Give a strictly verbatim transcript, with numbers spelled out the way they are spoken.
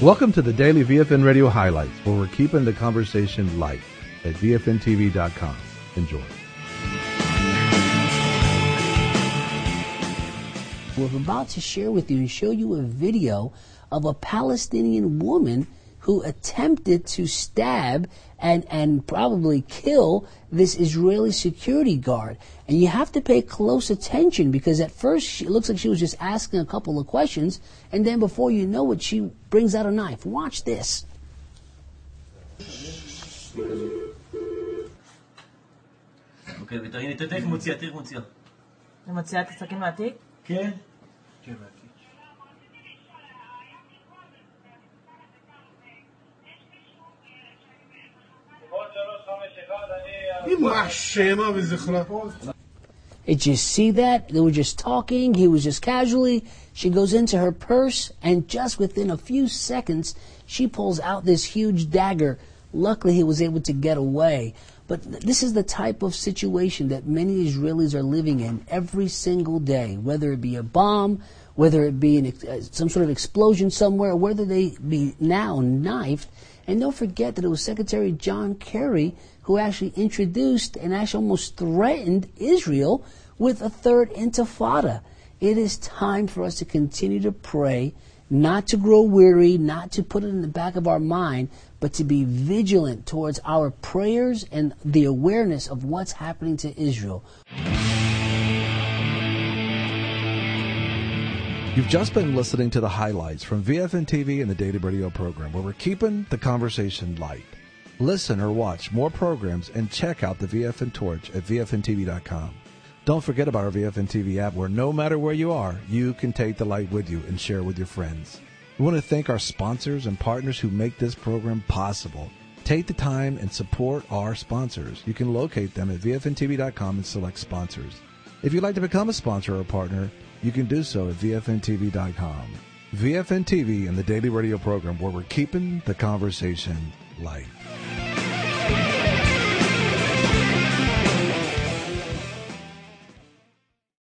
Welcome to the daily V F N Radio Highlights, where we're keeping the conversation light at V F N T V dot com. Enjoy. We're about to share with you and show you a video of a Palestinian woman who attempted to stab and, and probably kill this Israeli security guard. And you have to pay close attention, because at first she, it looks like she was just asking a couple of questions, and then before you know it, she brings out a knife. Watch this. אוקיי, ותראי, תתק מוציאה, תראי מוציאה. אני מוציאה את הסכין מהתיק? כן. Did you see that? They were just talking. He was just casually. She goes into her purse, and just within a few seconds, she pulls out this huge dagger. Luckily, he was able to get away. But this is the type of situation that many Israelis are living in every single day, whether it be a bomb, whether it be an, uh, some sort of explosion somewhere, whether they be now knifed. And don't forget that it was Secretary John Kerry who actually introduced and actually almost threatened Israel with a third intifada. It is time for us to continue to pray, not to grow weary, not to put it in the back of our mind, but to be vigilant towards our prayers and the awareness of what's happening to Israel. You've just been listening to the highlights from V F N T V and the Daily Radio program, where we're keeping the conversation light. Listen or watch more programs and check out the V F N Torch at V F N T V dot com. Don't forget about our V F N T V app, where no matter where you are, you can take the light with you and share it with your friends. We want to thank our sponsors and partners who make this program possible. Take the time and support our sponsors. You can locate them at V F N T V dot com and select sponsors. If you'd like to become a sponsor or a partner, you can do so at V F N T V dot com. V F N T V and the Daily Radio program, where we're keeping the conversation light.